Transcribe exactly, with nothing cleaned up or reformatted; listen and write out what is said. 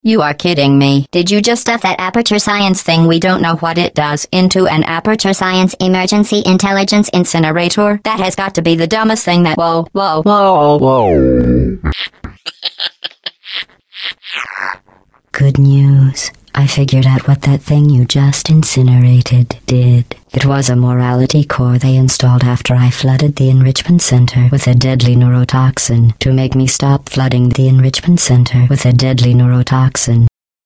You are kidding me. Did you just stuff that Aperture Science thing we don't know what it does into an Aperture Science Emergency Intelligence Incinerator? That has got to be the dumbest thing that- Whoa, whoa, whoa, whoa. Good news. I figured out what that thing you just incinerated did. It was a morality core they installed after I flooded the enrichment center with a deadly neurotoxin to make me stop flooding the enrichment center with a deadly neurotoxin.